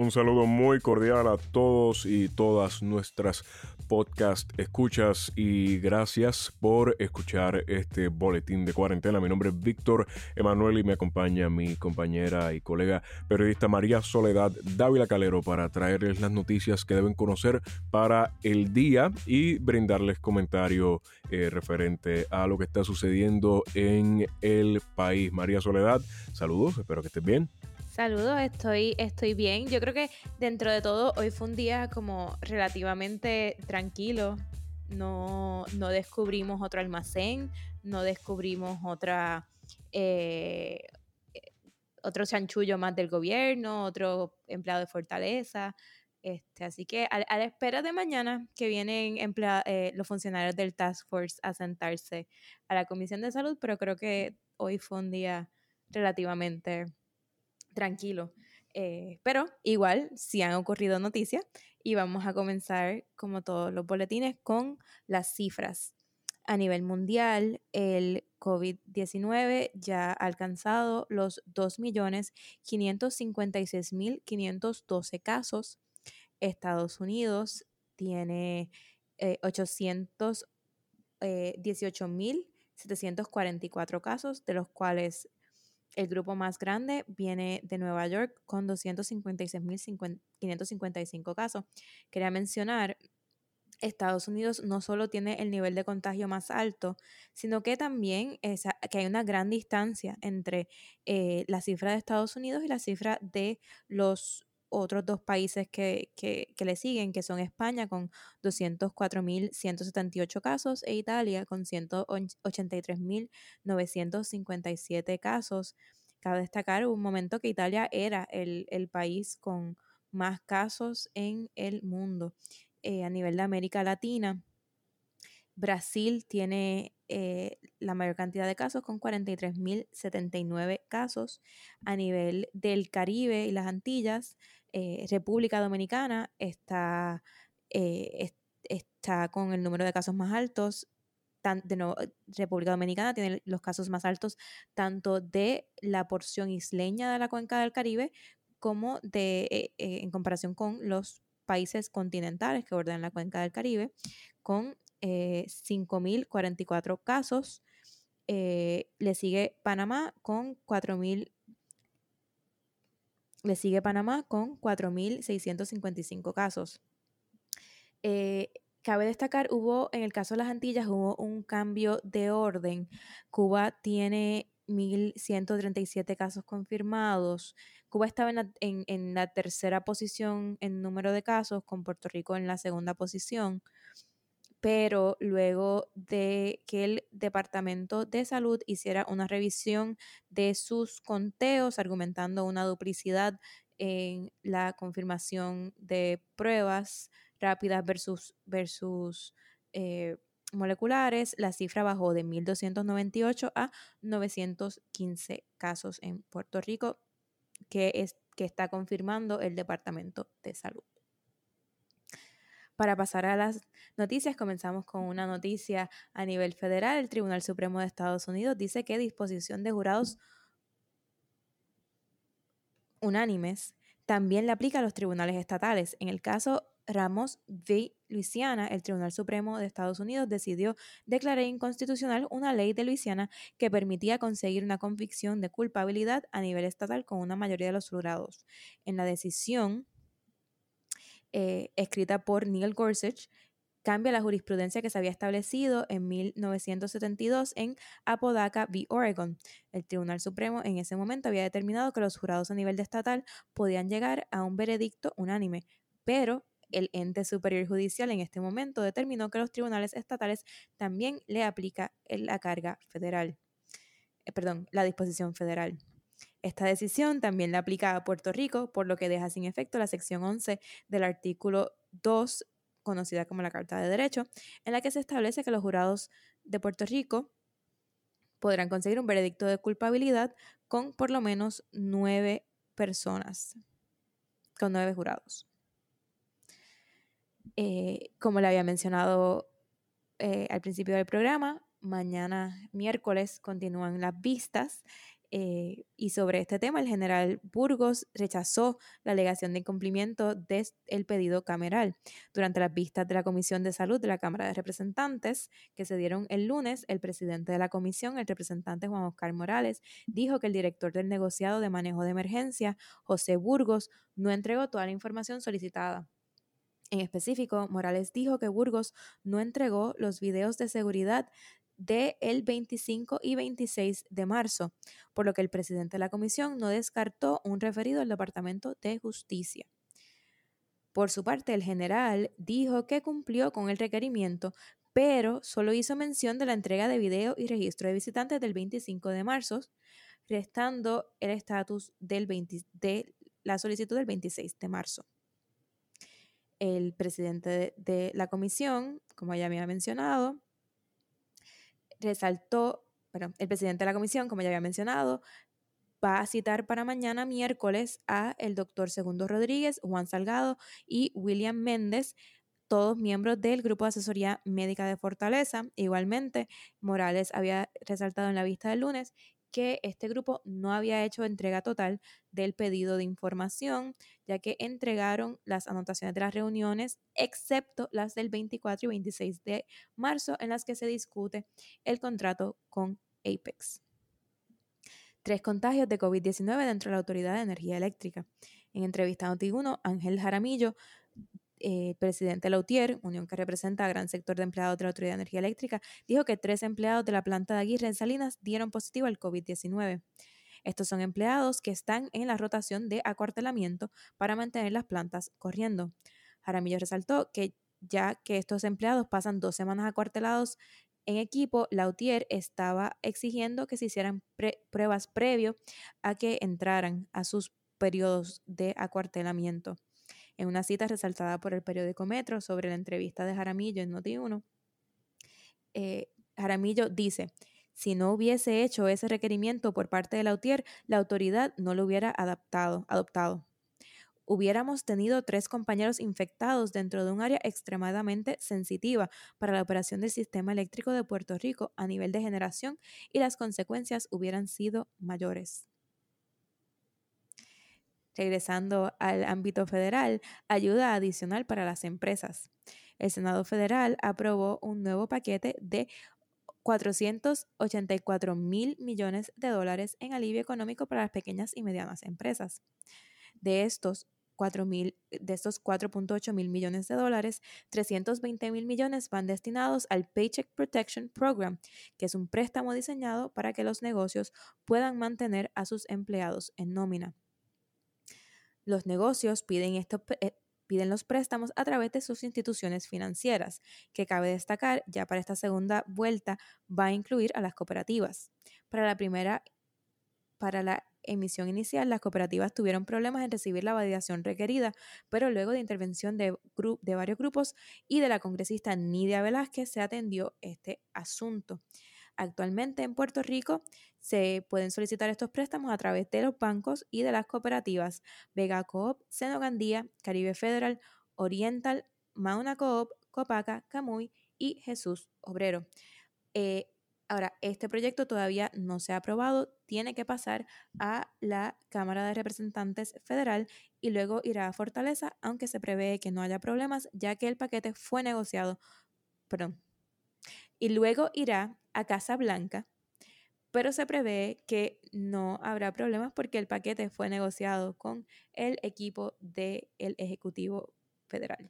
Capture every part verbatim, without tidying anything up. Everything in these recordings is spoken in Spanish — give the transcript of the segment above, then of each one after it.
Un saludo muy cordial a todos y todas nuestras podcast escuchas y gracias por escuchar este boletín de cuarentena. Mi nombre es Víctor Emanuel y me acompaña mi compañera y colega periodista María Soledad Dávila Calero para traerles las noticias que deben conocer para el día y brindarles comentario eh, referente a lo que está sucediendo en el país. María Soledad, saludos, espero que estés bien. Saludos, estoy, estoy bien. Yo creo que dentro de todo hoy fue un día como relativamente tranquilo. No, no descubrimos otro almacén, no descubrimos otra, eh, otro chanchullo más del gobierno, otro empleado de Fortaleza. Este, así que a, a la espera de mañana que vienen emplea- eh, los funcionarios del Task Force a sentarse a la Comisión de Salud, pero creo que hoy fue un día relativamente tranquilo. Eh, pero igual sí han ocurrido noticias y vamos a comenzar, como todos los boletines, con las cifras. A nivel mundial, el covid diecinueve ya ha alcanzado los dos millones quinientos cincuenta y seis mil quinientos doce casos. Estados Unidos tiene eh, ochocientos dieciocho mil setecientos cuarenta y cuatro casos, de los cuales el grupo más grande viene de Nueva York con doscientos cincuenta y seis mil quinientos cincuenta y cinco casos. Quería mencionar, Estados Unidos no solo tiene el nivel de contagio más alto, sino que también es, que hay una gran distancia entre eh, la cifra de Estados Unidos y la cifra de los otros dos países que, que, que le siguen, que son España con doscientos cuatro mil ciento setenta y ocho casos e Italia con ciento ochenta y tres mil novecientos cincuenta y siete casos. Cabe destacar un momento que Italia era el, el país con más casos en el mundo. Eh, a nivel de América Latina, Brasil tiene eh, la mayor cantidad de casos con cuarenta y tres mil setenta y nueve casos. A nivel del Caribe y las Antillas, eh, República Dominicana está, eh, es, está con el número de casos más altos. Tan, de nuevo, República Dominicana tiene los casos más altos tanto de la porción isleña de la cuenca del Caribe como de eh, eh, en comparación con los países continentales que bordean la cuenca del Caribe, con eh, cinco mil cuarenta y cuatro casos. Eh, le sigue Panamá con cuatro mil. Le sigue Panamá con cuatro mil seiscientos cincuenta y cinco casos. Eh, cabe destacar, hubo, en el caso de las Antillas, hubo un cambio de orden. Cuba tiene mil ciento treinta y siete casos confirmados. Cuba estaba en la, en, en la tercera posición en número de casos, con Puerto Rico en la segunda posición. Pero luego de que el Departamento de Salud hiciera una revisión de sus conteos, argumentando una duplicidad en la confirmación de pruebas rápidas versus, versus eh, moleculares, la cifra bajó de mil doscientos noventa y ocho a novecientos quince casos en Puerto Rico, que, es, que está confirmando el Departamento de Salud. Para pasar a las noticias, comenzamos con una noticia a nivel federal. El Tribunal Supremo de Estados Unidos dice que disposición de jurados unánimes también le aplica a los tribunales estatales. En el caso Ramos v. Luisiana, el Tribunal Supremo de Estados Unidos decidió declarar inconstitucional una ley de Luisiana que permitía conseguir una convicción de culpabilidad a nivel estatal con una mayoría de los jurados. En la decisión Eh, escrita por Neil Gorsuch, cambia la jurisprudencia que se había establecido en mil novecientos setenta y dos en Apodaca v. Oregon. El Tribunal Supremo en ese momento había determinado que los jurados a nivel de estatal podían llegar a un veredicto unánime, pero el ente superior judicial en este momento determinó que los tribunales estatales también le aplica la carga federal, eh, perdón, la disposición federal. Esta decisión también la aplica a Puerto Rico, por lo que deja sin efecto la sección once del artículo dos, conocida como la Carta de Derecho, en la que se establece que los jurados de Puerto Rico podrán conseguir un veredicto de culpabilidad con por lo menos nueve personas, con nueve jurados. Eh, como le había mencionado eh, al principio del programa, mañana miércoles continúan las vistas Eh, y sobre este tema, el general Burgos rechazó la alegación de incumplimiento del pedido cameral. Durante las vistas de la Comisión de Salud de la Cámara de Representantes, que se dieron el lunes, el presidente de la comisión, el representante Juan Oscar Morales, dijo que el director del negociado de manejo de emergencia, José Burgos, no entregó toda la información solicitada. En específico, Morales dijo que Burgos no entregó los videos de seguridad del veinticinco y veintiséis de marzo, por lo que el presidente de la comisión no descartó un referido al Departamento de Justicia. Por su parte, el general dijo que cumplió con el requerimiento, pero solo hizo mención de la entrega de video y registro de visitantes del veinticinco de marzo, restando el estatus del veinte de la solicitud del veintiséis de marzo. El presidente de, de la comisión, como ya había mencionado, resaltó, perdón, el presidente de la comisión, como ya había mencionado, va a citar para mañana miércoles a el doctor Segundo Rodríguez, Juan Salgado y William Méndez, todos miembros del Grupo de Asesoría Médica de Fortaleza. Igualmente, Morales había resaltado en la vista del lunes que este grupo no había hecho entrega total del pedido de información, ya que entregaron las anotaciones de las reuniones, excepto las del veinticuatro y veintiséis de marzo, en las que se discute el contrato con Apex. Tres contagios de COVID diecinueve dentro de la Autoridad de Energía Eléctrica. En entrevista a Noti uno, Ángel Jaramillo, eh, presidente de la U T I E R, unión que representa a gran sector de empleados de la Autoridad de Energía Eléctrica, dijo que tres empleados de la planta de Aguirre en Salinas dieron positivo al COVID diecinueve. Estos son empleados que están en la rotación de acuartelamiento para mantener las plantas corriendo. Jaramillo resaltó que ya que estos empleados pasan dos semanas acuartelados en equipo, la U T I E R estaba exigiendo que se hicieran pre- pruebas previo a que entraran a sus periodos de acuartelamiento. En una cita resaltada por el periódico Metro sobre la entrevista de Jaramillo en Noti uno, eh, Jaramillo dice: si no hubiese hecho ese requerimiento por parte de la U T I E R, la autoridad no lo hubiera adaptado, adoptado. Hubiéramos tenido tres compañeros infectados dentro de un área extremadamente sensitiva para la operación del sistema eléctrico de Puerto Rico a nivel de generación y las consecuencias hubieran sido mayores. Regresando al ámbito federal, ayuda adicional para las empresas. El Senado Federal aprobó un nuevo paquete de cuatrocientos ochenta y cuatro mil millones de dólares en alivio económico para las pequeñas y medianas empresas. De estos cuatro mil, de estos cuatro punto ocho mil millones de dólares, trescientos veinte mil millones van destinados al Paycheck Protection Program, que es un préstamo diseñado para que los negocios puedan mantener a sus empleados en nómina. Los negocios piden, estos, eh, piden los préstamos a través de sus instituciones financieras, que cabe destacar, ya para esta segunda vuelta va a incluir a las cooperativas. Para la primera, para la emisión inicial, las cooperativas tuvieron problemas en recibir la validación requerida, pero luego de intervención de, gru- de varios grupos y de la congresista Nidia Velázquez se atendió este asunto. Actualmente en Puerto Rico se pueden solicitar estos préstamos a través de los bancos y de las cooperativas Vega Coop, Senogandía, Caribe Federal, Oriental, Mauna Coop, Copaca, Camuy y Jesús Obrero. Eh, ahora, este proyecto todavía no se ha aprobado, tiene que pasar a la Cámara de Representantes Federal y luego irá a Fortaleza, aunque se prevé que no haya problemas, ya que el paquete fue negociado, perdón, y luego irá a Casa Blanca, pero se prevé que no habrá problemas porque el paquete fue negociado con el equipo del Ejecutivo Federal.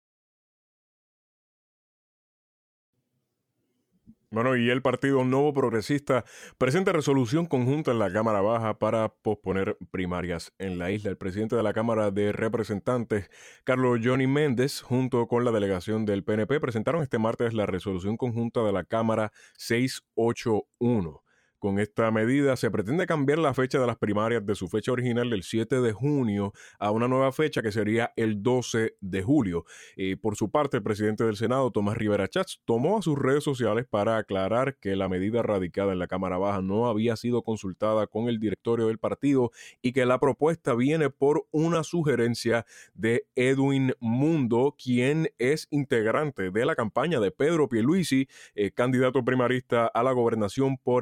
Bueno, y el Partido Nuevo Progresista presenta resolución conjunta en la Cámara Baja para posponer primarias en la isla. El presidente de la Cámara de Representantes, Carlos Johnny Méndez, junto con la delegación del P N P, presentaron este martes la resolución conjunta de la Cámara seiscientos ochenta y uno. Con esta medida se pretende cambiar la fecha de las primarias de su fecha original del siete de junio a una nueva fecha que sería el doce de julio. Eh, por su parte, el presidente del Senado, Tomás Rivera Chats, tomó a sus redes sociales para aclarar que la medida radicada en la Cámara Baja no había sido consultada con el directorio del partido y que la propuesta viene por una sugerencia de Edwin Mundo, quien es integrante de la campaña de Pedro Pierluisi, eh, candidato primarista a la gobernación por el Partido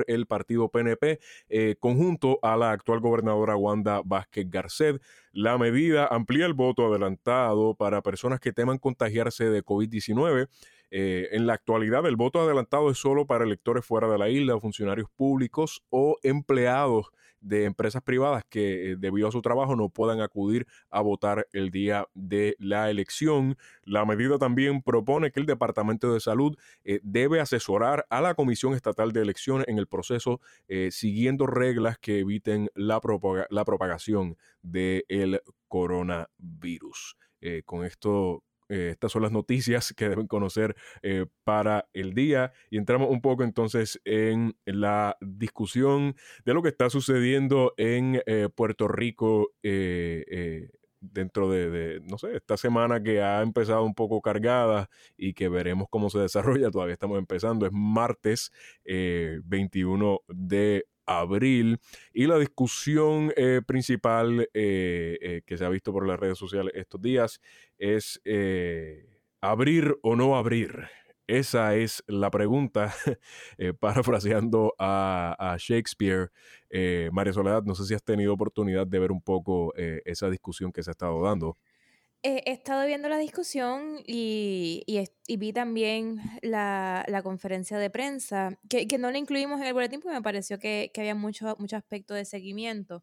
partido P N P, eh, conjunto a la actual gobernadora Wanda Vázquez Garcet. La medida amplía el voto adelantado para personas que teman contagiarse de covid diecinueve. Eh, en la actualidad, el voto adelantado es solo para electores fuera de la isla, funcionarios públicos o empleados de empresas privadas que, eh, debido a su trabajo, no puedan acudir a votar el día de la elección. La medida también propone que el Departamento de Salud eh, debe asesorar a la Comisión Estatal de Elecciones en el proceso, eh, siguiendo reglas que eviten la, propaga- la propagación del coronavirus. Eh, con esto eh, estas son las noticias que deben conocer eh, para el día. Y entramos un poco entonces en la discusión de lo que está sucediendo en eh, Puerto Rico eh, eh, dentro de, de, no sé, esta semana que ha empezado un poco cargada y que veremos cómo se desarrolla. Todavía estamos empezando. Es martes eh, veintiuno de abril, y la discusión eh, principal eh, eh, que se ha visto por las redes sociales estos días es eh, abrir o no abrir. Esa es la pregunta, eh, parafraseando a, a Shakespeare. Eh, María Soledad, no sé si has tenido oportunidad de ver un poco eh, esa discusión que se ha estado dando. Eh, he estado viendo la discusión y, y, es- y vi también la, la conferencia de prensa, que, que no la incluimos en el boletín porque me pareció que, que había mucho, mucho aspecto de seguimiento.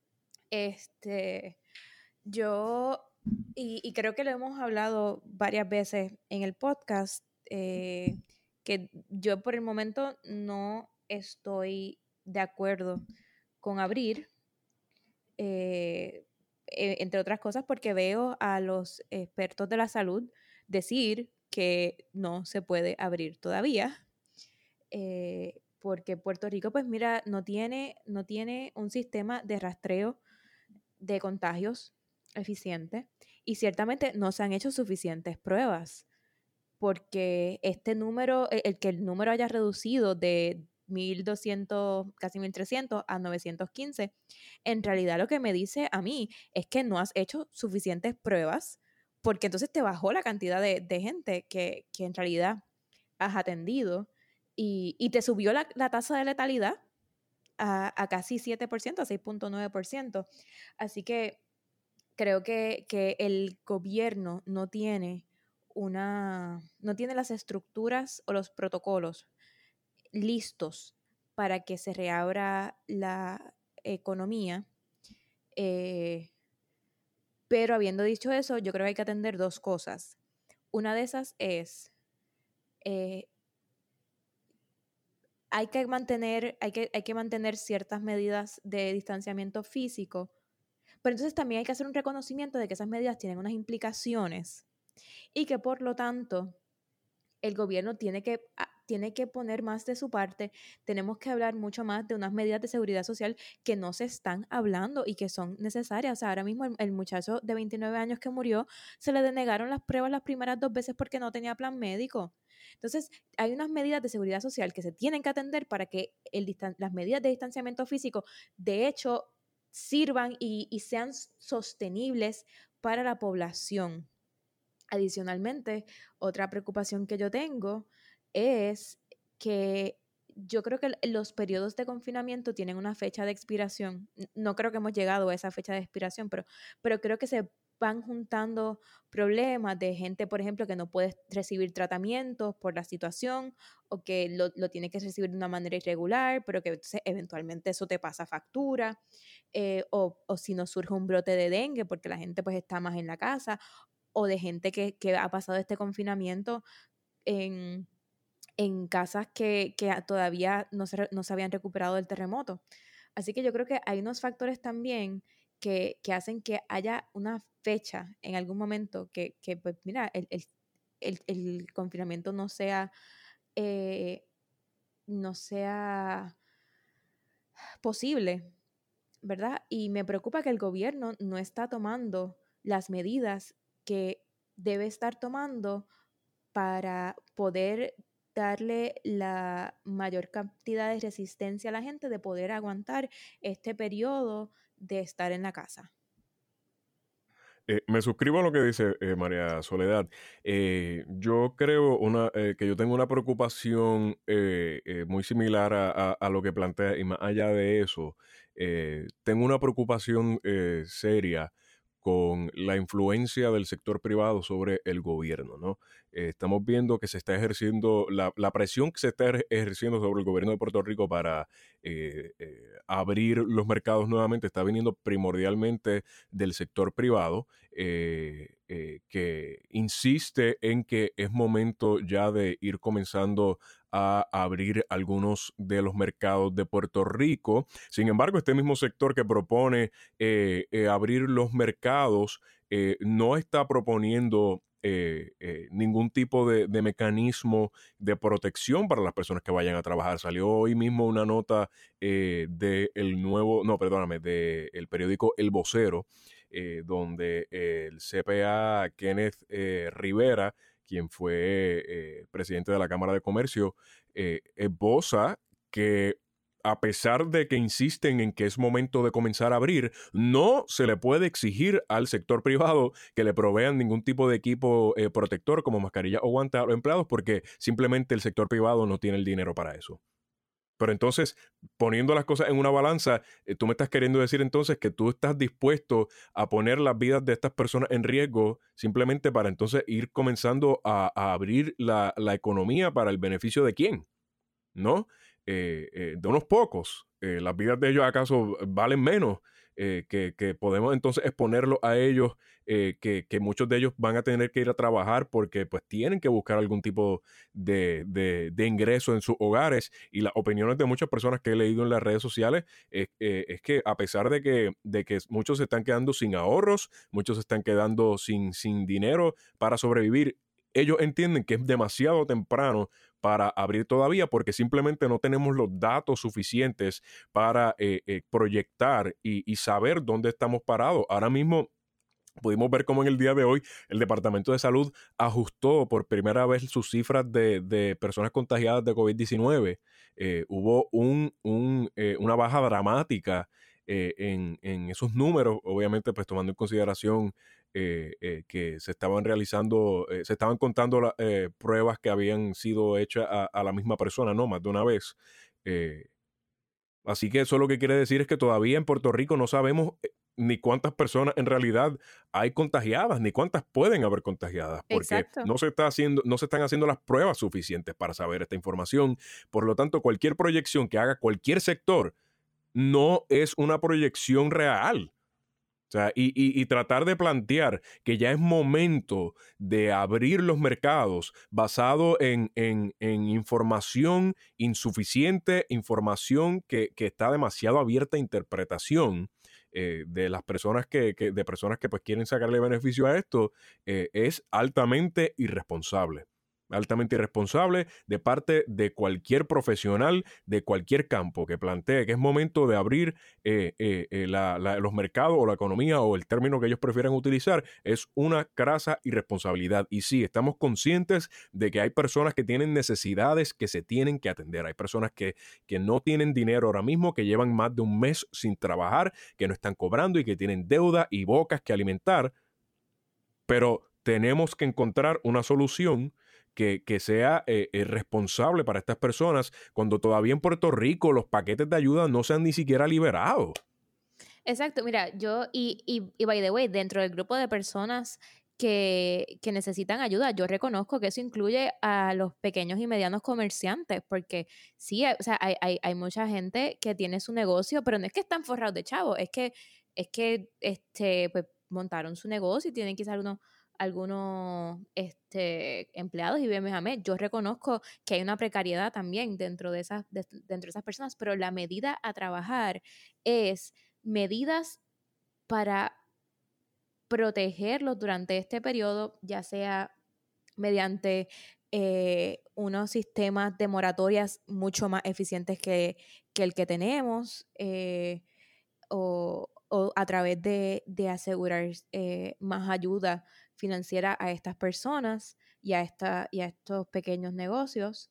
Este, yo, y, y creo que lo hemos hablado varias veces en el podcast, eh, que yo por el momento no estoy de acuerdo con abrir, eh, eh, entre otras cosas porque veo a los expertos de la salud decir que no se puede abrir todavía, eh, porque Puerto Rico, pues mira, no tiene, no tiene un sistema de rastreo de contagios eficiente y ciertamente no se han hecho suficientes pruebas porque este número, el, el que el número haya reducido de mil doscientos, casi mil trescientos a novecientos quince, en realidad lo que me dice a mí es que no has hecho suficientes pruebas porque entonces te bajó la cantidad de, de gente que, que en realidad has atendido y, y te subió la, la tasa de letalidad a, a casi siete por ciento, a seis punto nueve por ciento. Así que creo que, que el gobierno no tiene una, no tiene las estructuras o los protocolos listos para que se reabra la economía. Eh, pero habiendo dicho eso, yo creo que hay que atender dos cosas. Una de esas es, eh, hay que mantener, hay que, hay que mantener ciertas medidas de distanciamiento físico, pero entonces también hay que hacer un reconocimiento de que esas medidas tienen unas implicaciones y que por lo tanto el gobierno tiene que, ah, tiene que poner más de su parte. Tenemos que hablar mucho más de unas medidas de seguridad social que no se están hablando y que son necesarias. O sea, ahora mismo el, el muchacho de veintinueve años que murió, se le denegaron las pruebas las primeras dos veces porque no tenía plan médico. Entonces, hay unas medidas de seguridad social que se tienen que atender para que el distan- las medidas de distanciamiento físico, de hecho, sirvan y, y sean sostenibles para la población. Adicionalmente, otra preocupación que yo tengo es que yo creo que los periodos de confinamiento tienen una fecha de expiración. No creo que hemos llegado a esa fecha de expiración, pero, pero creo que se van juntando problemas de gente, por ejemplo, que no puede recibir tratamientos por la situación o que lo, lo tiene que recibir de una manera irregular, pero que entonces eventualmente eso te pasa factura, eh, o, o si nos surge un brote de dengue porque la gente pues está más en la casa, o de gente que, que ha pasado este confinamiento en, en casas que, que todavía no se, no se habían recuperado del terremoto. Así que yo creo que hay unos factores también que, que hacen que haya una fecha en algún momento que, que pues mira, el, el, el, el confinamiento no sea, eh, no sea posible, ¿verdad? Y me preocupa que el gobierno no está tomando las medidas que debe estar tomando para poder darle la mayor cantidad de resistencia a la gente de poder aguantar este periodo de estar en la casa. Eh, me suscribo a lo que dice eh, María Soledad. Eh, yo creo una, eh, que yo tengo una preocupación eh, eh, muy similar a, a- a lo que plantea, y más allá de eso, eh, tengo una preocupación eh, seria con la influencia del sector privado sobre el gobierno, ¿no? Eh, estamos viendo que se está ejerciendo, la, la presión que se está ejer- ejerciendo sobre el gobierno de Puerto Rico para eh, eh, abrir los mercados nuevamente está viniendo primordialmente del sector privado, eh, eh, que insiste en que es momento ya de ir comenzando a abrir algunos de los mercados de Puerto Rico. Sin embargo, este mismo sector que propone eh, eh, abrir los mercados eh, no está proponiendo eh, eh, ningún tipo de, de mecanismo de protección para las personas que vayan a trabajar. Salió hoy mismo una nota eh, del nuevo, no, perdóname, del periódico El Vocero, eh, donde eh, el C P A Kenneth eh, Rivera, quien fue eh, presidente de la Cámara de Comercio, eh, esboza que a pesar de que insisten en que es momento de comenzar a abrir, no se le puede exigir al sector privado que le provean ningún tipo de equipo eh, protector como mascarilla o guantes a los empleados porque simplemente el sector privado no tiene el dinero para eso. Pero entonces, poniendo las cosas en una balanza, eh, tú me estás queriendo decir entonces que tú estás dispuesto a poner las vidas de estas personas en riesgo simplemente para entonces ir comenzando a, a abrir la, la economía para el beneficio de quién, ¿no? Eh, eh, de unos pocos. Eh, las vidas de ellos acaso valen menos, eh, que, que podemos entonces exponerlos a ellos, eh, que, que muchos de ellos van a tener que ir a trabajar porque pues tienen que buscar algún tipo de, de, de ingreso en sus hogares. Y las opiniones de muchas personas que he leído en las redes sociales es, eh, es que a pesar de que, de que muchos se están quedando sin ahorros, muchos se están quedando sin, sin dinero para sobrevivir, ellos entienden que es demasiado temprano para abrir todavía porque simplemente no tenemos los datos suficientes para eh, eh, proyectar y, y saber dónde estamos parados. Ahora mismo pudimos ver cómo en el día de hoy el Departamento de Salud ajustó por primera vez sus cifras de, de personas contagiadas de COVID diecinueve. Eh, hubo un, un, eh, una baja dramática eh, en, en esos números, obviamente pues tomando en consideración eh, eh, que se estaban realizando, eh, se estaban contando la, eh, pruebas que habían sido hechas a, a la misma persona, ¿no? Más de una vez. Eh, Así que eso lo que quiere decir es que todavía en Puerto Rico no sabemos eh, ni cuántas personas en realidad hay contagiadas, ni cuántas pueden haber contagiadas, porque Exacto. no se está haciendo, no se están haciendo las pruebas suficientes para saber esta información. Por lo tanto, cualquier proyección que haga cualquier sector no es una proyección real. O sea, y, y, y tratar de plantear que ya es momento de abrir los mercados basado en, en, en información insuficiente, información que, que está demasiado abierta a interpretación eh, de las personas que, que, de personas que pues quieren sacarle beneficio a esto, eh, es altamente irresponsable. Altamente irresponsable de parte de cualquier profesional de cualquier campo que plantee que es momento de abrir eh, eh, eh, la, la, los mercados o la economía o el término que ellos prefieran utilizar, es una crasa irresponsabilidad. Y sí, estamos conscientes de que hay personas que tienen necesidades que se tienen que atender. Hay personas que, que no tienen dinero ahora mismo, que llevan más de un mes sin trabajar, que no están cobrando y que tienen deuda y bocas que alimentar, pero tenemos que encontrar una solución que, que sea eh, eh, responsable para estas personas cuando todavía en Puerto Rico los paquetes de ayuda no se han ni siquiera liberado. Exacto, mira, yo, y, y, y by the way, dentro del grupo de personas que, que necesitan ayuda, yo reconozco que eso incluye a los pequeños y medianos comerciantes, porque sí, o sea, hay, hay, hay mucha gente que tiene su negocio, pero no es que están forrados de chavo, es que, es que este, pues, montaron su negocio y tienen quizás algunos, algunos este, empleados y bien, déjame, yo reconozco que hay una precariedad también dentro de esas, de, dentro de esas personas, pero la medida a trabajar es medidas para protegerlos durante este periodo, ya sea mediante eh, unos sistemas de moratorias mucho más eficientes que, que el que tenemos, eh, o, o, a través de, de asegurar eh, más ayuda financiera a estas personas y a, esta, y a estos pequeños negocios,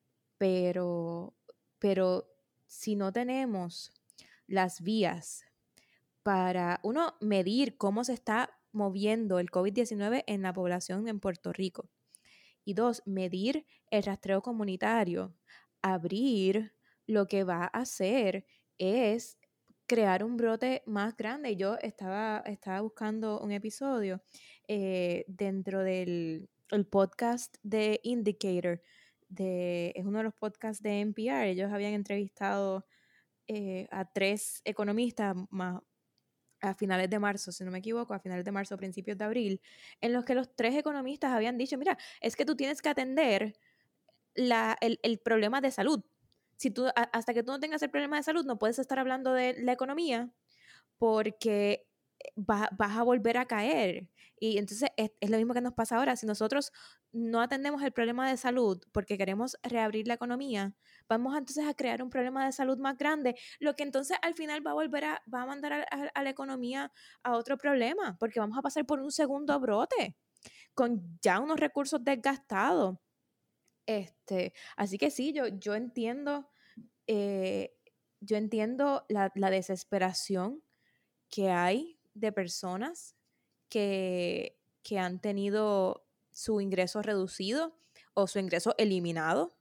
pero, pero si no tenemos las vías para uno medir cómo se está moviendo el COVID diecinueve en la población en Puerto Rico. Y dos, medir el rastreo comunitario. Abrir lo que va a hacer es crear un brote más grande. Yo estaba, estaba buscando un episodio eh, dentro del el podcast de Indicator. De, es uno de los podcasts de N P R. Ellos habían entrevistado eh, a tres economistas más a finales de marzo, si no me equivoco, a finales de marzo, principios de abril, en los que los tres economistas habían dicho, mira, es que tú tienes que atender la, el, el problema de salud. Si tú, a, hasta que tú no tengas el problema de salud, no puedes estar hablando de la economía porque va, vas a volver a caer. Y entonces es, es lo mismo que nos pasa ahora. Si nosotros no atendemos el problema de salud porque queremos reabrir la economía, vamos entonces a crear un problema de salud más grande, lo que entonces al final va a volver a, va a mandar a, a, a la economía a otro problema, porque vamos a pasar por un segundo brote con ya unos recursos desgastados. Este, así que sí, yo, yo entiendo, eh, yo entiendo la, la desesperación que hay de personas que, que han tenido su ingreso reducido o su ingreso eliminado.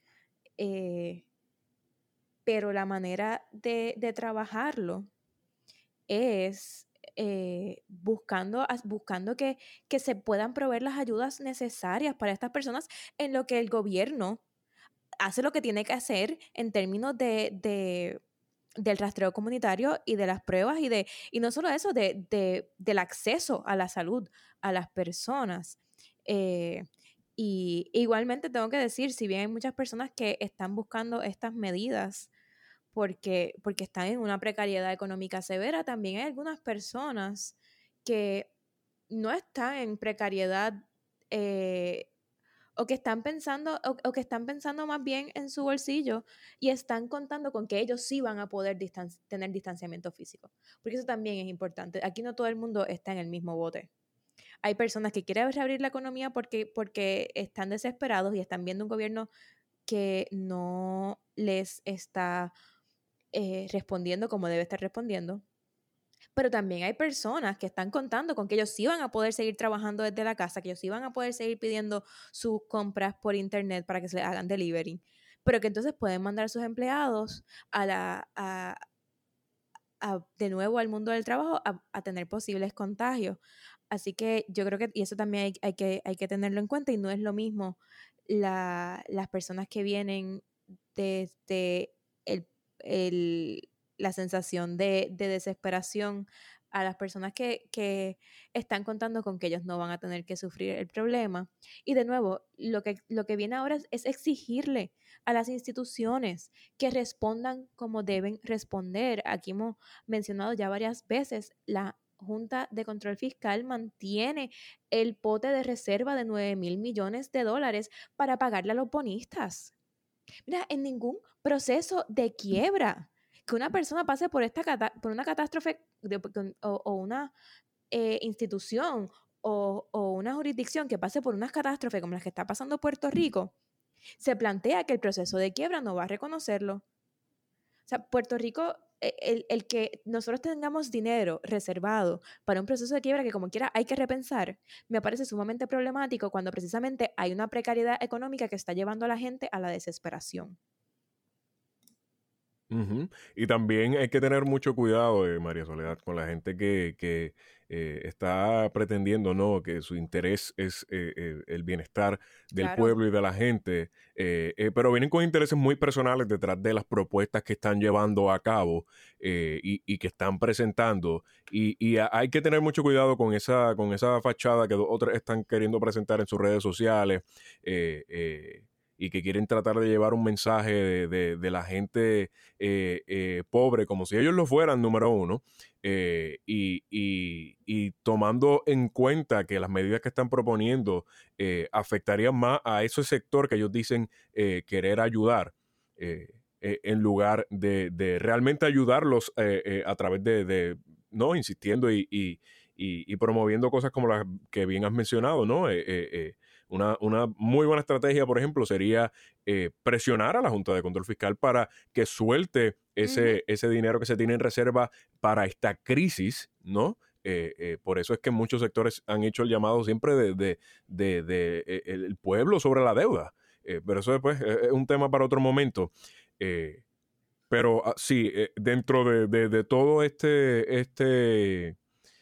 Eh, pero la manera de, de trabajarlo es eh, buscando, buscando que, que se puedan proveer las ayudas necesarias para estas personas en lo que el gobierno hace lo que tiene que hacer en términos de, de del rastreo comunitario y de las pruebas y de y no solo eso, de, de, del acceso a la salud a las personas. Eh, y igualmente tengo que decir, si bien hay muchas personas que están buscando estas medidas porque, porque están en una precariedad económica severa, también hay algunas personas que no están en precariedad eh, o que están pensando o, o que están pensando más bien en su bolsillo y están contando con que ellos sí van a poder distan- tener distanciamiento físico, porque eso también es importante. Aquí no todo el mundo está en el mismo bote. Hay personas que quieren reabrir la economía porque, porque están desesperados y están viendo un gobierno que no les está eh, respondiendo como debe estar respondiendo. Pero también hay personas que están contando con que ellos sí van a poder seguir trabajando desde la casa, que ellos sí van a poder seguir pidiendo sus compras por internet para que se les hagan delivery, pero que entonces pueden mandar a sus empleados a la, a, a, de nuevo al mundo del trabajo a, a tener posibles contagios. Así que yo creo que, y eso también hay, hay, que, hay que tenerlo en cuenta, y no es lo mismo la, las personas que vienen desde el, el, la sensación de, de desesperación a las personas que, que están contando con que ellos no van a tener que sufrir el problema. Y de nuevo, lo que, lo que viene ahora es, es exigirle a las instituciones que respondan como deben responder. Aquí hemos mencionado ya varias veces, la Junta de Control Fiscal mantiene el pote de reserva de nueve mil millones de dólares para pagarle a los bonistas. Mira, en ningún proceso de quiebra que una persona pase por, esta cata- por una catástrofe de, o, o una eh, institución o, o una jurisdicción que pase por unas catástrofes como las que está pasando Puerto Rico, se plantea que el proceso de quiebra no va a reconocerlo. O sea, Puerto Rico, el, el que nosotros tengamos dinero reservado para un proceso de quiebra que como quiera hay que repensar, me parece sumamente problemático cuando precisamente hay una precariedad económica que está llevando a la gente a la desesperación. Uh-huh. Y también hay que tener mucho cuidado, eh, María Soledad, con la gente que, que eh, está pretendiendo, ¿no?, que su interés es eh, eh, el bienestar del Claro. pueblo y de la gente, eh, eh, pero vienen con intereses muy personales detrás de las propuestas que están llevando a cabo eh, y, y que están presentando. Y, y hay que tener mucho cuidado con esa, con esa fachada que otros están queriendo presentar en sus redes sociales. Eh, eh, y que quieren tratar de llevar un mensaje de, de, de la gente eh, eh, pobre, como si ellos lo fueran, número uno, eh, y, y, y tomando en cuenta que las medidas que están proponiendo eh, afectarían más a ese sector que ellos dicen eh, querer ayudar, eh, eh, en lugar de, de realmente ayudarlos eh, eh, a través de, de, ¿no?, insistiendo y, y, y, y promoviendo cosas como las que bien has mencionado, ¿no? Eh, eh, eh, Una, una muy buena estrategia, por ejemplo, sería eh, presionar a la Junta de Control Fiscal para que suelte ese, uh-huh. ese dinero que se tiene en reserva para esta crisis, ¿no?, Eh, eh, por eso es que muchos sectores han hecho el llamado siempre de, de, de, de, de el pueblo sobre la deuda. Eh, pero eso después es un tema para otro momento. Eh, pero uh, sí, eh, dentro de, de, de todo este, este,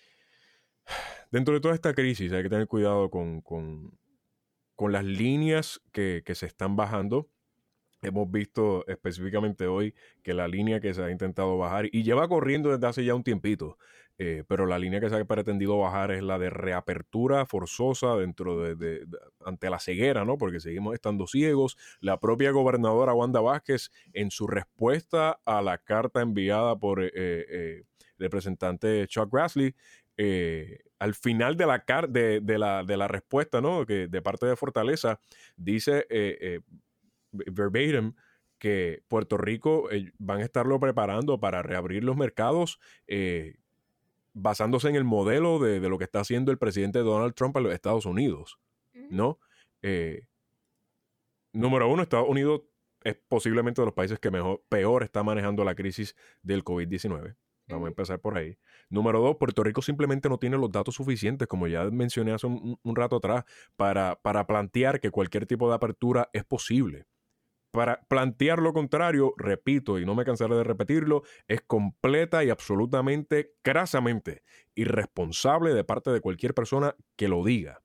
dentro de toda esta crisis hay que tener cuidado con, con, con las líneas que, que se están bajando. Hemos visto específicamente hoy que la línea que se ha intentado bajar, y lleva corriendo desde hace ya un tiempito, eh, pero la línea que se ha pretendido bajar es la de reapertura forzosa dentro de, de, de ante la ceguera, ¿no? Porque seguimos estando ciegos. La propia gobernadora Wanda Vázquez, en su respuesta a la carta enviada por eh, eh, el representante Chuck Grassley, eh, al final de la, car de, de, la, de la respuesta, ¿no? Que de parte de Fortaleza, dice... Eh, eh, verbatim, que Puerto Rico eh, van a estarlo preparando para reabrir los mercados eh, basándose en el modelo de, de lo que está haciendo el presidente Donald Trump en los Estados Unidos, ¿no? Eh, número uno, Estados Unidos es posiblemente de los países que mejor, peor está manejando la crisis del COVID diecinueve. Vamos a empezar por ahí. Número dos, Puerto Rico simplemente no tiene los datos suficientes, como ya mencioné hace un, un rato atrás, para, para plantear que cualquier tipo de apertura es posible. Para plantear lo contrario, repito, y no me cansaré de repetirlo, es completa y absolutamente, crasamente irresponsable de parte de cualquier persona que lo diga.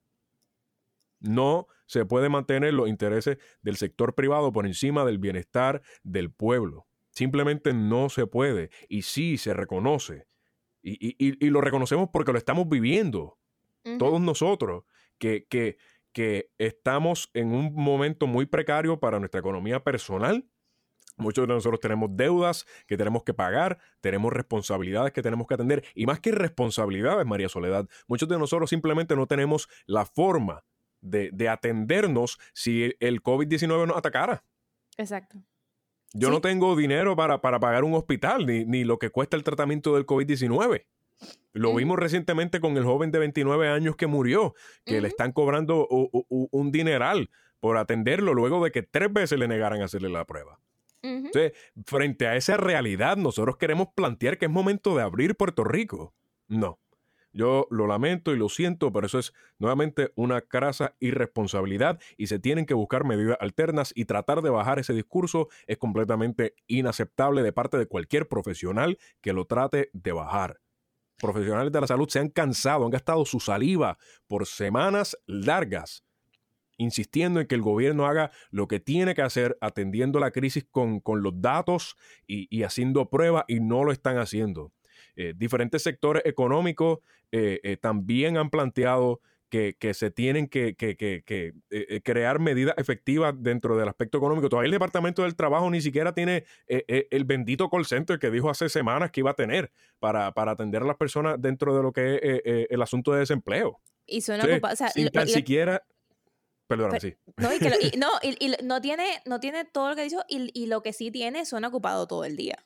No se puede mantener los intereses del sector privado por encima del bienestar del pueblo. Simplemente no se puede. Y sí se reconoce. Y, y, y lo reconocemos porque lo estamos viviendo. Uh-huh. Todos nosotros. Que... que que estamos en un momento muy precario para nuestra economía personal. Muchos de nosotros tenemos deudas que tenemos que pagar, tenemos responsabilidades que tenemos que atender, y más que responsabilidades, María Soledad, muchos de nosotros simplemente no tenemos la forma de, de atendernos si el COVID diecinueve nos atacara. Exacto. Yo ¿Sí? no tengo dinero para, para pagar un hospital, ni, ni lo que cuesta el tratamiento del COVID diecinueve. Lo uh-huh. vimos recientemente con el joven de veintinueve años que murió, que uh-huh. le están cobrando u, u, un dineral por atenderlo luego de que tres veces le negaran hacerle la prueba. Uh-huh. Entonces, frente a esa realidad, nosotros queremos plantear que es momento de abrir Puerto Rico. No. Yo lo lamento y lo siento, pero eso es nuevamente una crasa irresponsabilidad y se tienen que buscar medidas alternas, y tratar de bajar ese discurso es completamente inaceptable de parte de cualquier profesional que lo trate de bajar. Profesionales de la salud se han cansado, han gastado su saliva por semanas largas insistiendo en que el gobierno haga lo que tiene que hacer, atendiendo la crisis con, con los datos y, y haciendo pruebas, y no lo están haciendo. Eh, diferentes sectores económicos eh, eh, también han planteado que, que se tienen que, que, que, que eh, crear medidas efectivas dentro del aspecto económico. Todavía el Departamento del Trabajo ni siquiera tiene eh, eh, el bendito call center que dijo hace semanas que iba a tener para, para atender a las personas dentro de lo que es eh, eh, el asunto de desempleo. Y suena sí, ocupado, o sea, sin lo, tan lo, siquiera... Perdóname, pero, sí. No, y, que lo, y, no, y, y no, tiene, no tiene todo lo que dijo, y, y lo que sí tiene suena ocupado todo el día.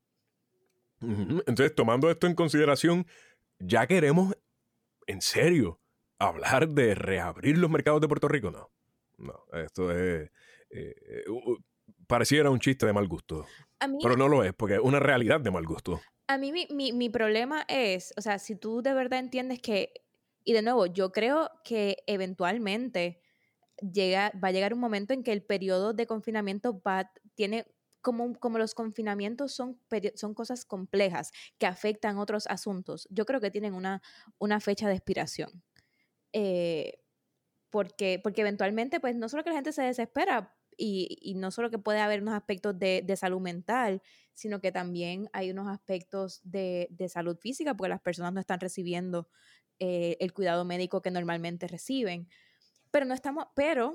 Entonces, tomando esto en consideración, ya queremos, en serio, hablar de reabrir los mercados de Puerto Rico. No, no, esto es... Eh, uh, pareciera un chiste de mal gusto. A mí, pero no lo es, porque es una realidad de mal gusto. A mí mi, mi, mi problema es, o sea, si tú de verdad entiendes que, y de nuevo, yo creo que eventualmente llega, va a llegar un momento en que el periodo de confinamiento va, tiene... Como, como los confinamientos son, son cosas complejas que afectan otros asuntos, yo creo que tienen una, una fecha de expiración. Eh, porque, porque eventualmente, pues, no solo que la gente se desespera y, y no solo que puede haber unos aspectos de, de salud mental, sino que también hay unos aspectos de, de salud física, porque las personas no están recibiendo eh, el cuidado médico que normalmente reciben. Pero no estamos, pero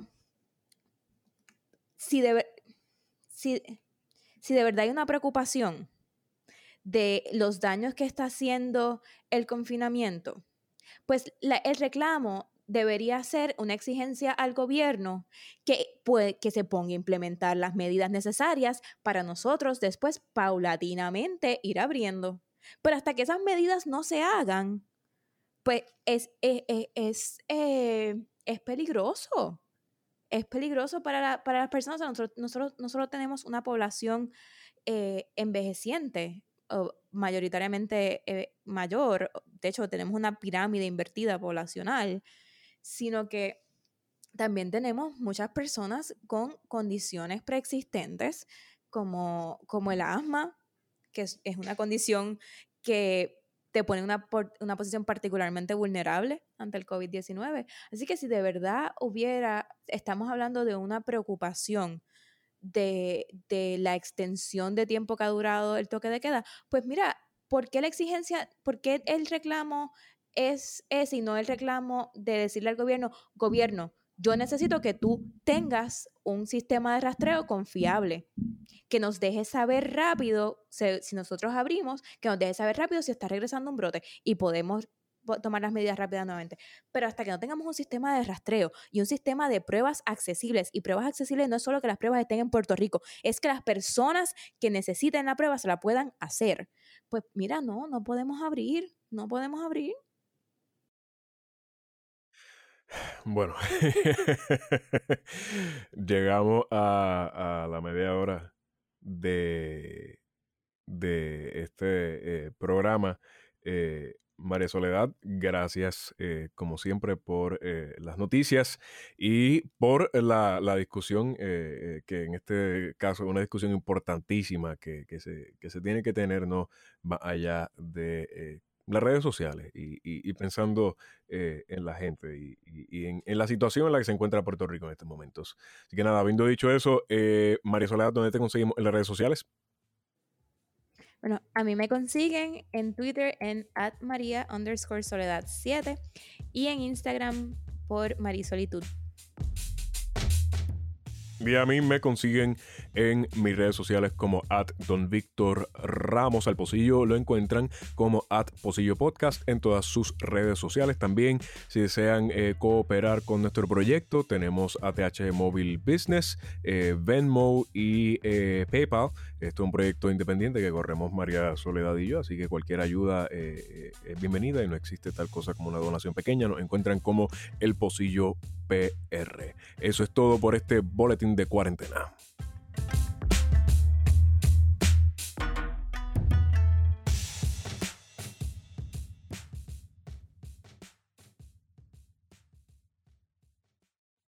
si de si Si de verdad hay una preocupación de los daños que está haciendo el confinamiento, pues la, el reclamo debería ser una exigencia al gobierno que, puede, que se ponga a implementar las medidas necesarias para nosotros después paulatinamente ir abriendo. Pero hasta que esas medidas no se hagan, pues es, es, es, es, eh, es peligroso. Es peligroso para, la, para las personas. Nosotros, nosotros, nosotros tenemos una población Eh, envejeciente, uh, mayoritariamente eh, mayor, de hecho tenemos una pirámide invertida poblacional, sino que también tenemos muchas personas con condiciones preexistentes como, como el asma, que es, es una condición que te pone en una, una posición particularmente vulnerable ante el COVID diecinueve. Así que si de verdad hubiera, estamos hablando de una preocupación de, de la extensión de tiempo que ha durado el toque de queda, pues mira, ¿por qué la exigencia, por qué el reclamo es ese y no el reclamo de decirle al gobierno, gobierno, yo necesito que tú tengas un sistema de rastreo confiable, que nos deje saber rápido, si, si nosotros abrimos, que nos deje saber rápido si está regresando un brote y podemos tomar las medidas rápidamente. Pero hasta que no tengamos un sistema de rastreo y un sistema de pruebas accesibles, y pruebas accesibles no es solo que las pruebas estén en Puerto Rico, es que las personas que necesiten la prueba se la puedan hacer. Pues mira, no, no podemos abrir, no podemos abrir. Bueno, llegamos a, a la media hora de, de este eh, programa. Eh, María Soledad, gracias eh, como siempre por eh, las noticias y por la, la discusión, eh, que en este caso es una discusión importantísima que, que, se, que se tiene que tener, ¿no? Más allá de eh, las redes sociales y, y, y pensando eh, en la gente y, y, y en, en la situación en la que se encuentra Puerto Rico en estos momentos. Así que nada, habiendo dicho eso, eh, María Soledad, ¿dónde te conseguimos en las redes sociales? Bueno, a mí me consiguen en Twitter en at María underscore Soledad siete y en Instagram por Marisolitud. Y a mí me consiguen en mis redes sociales como at Don Víctor Ramos. Al Pocillo lo encuentran como at Pocillo Podcast en todas sus redes sociales. También, si desean eh, cooperar con nuestro proyecto, tenemos A T H Móvil Business, eh, Venmo y eh, PayPal. Esto es un proyecto independiente que corremos María Soledad y yo, así que cualquier ayuda eh, es bienvenida y no existe tal cosa como una donación pequeña. Nos encuentran como El Pocillo P R. Eso es todo por este boletín de cuarentena.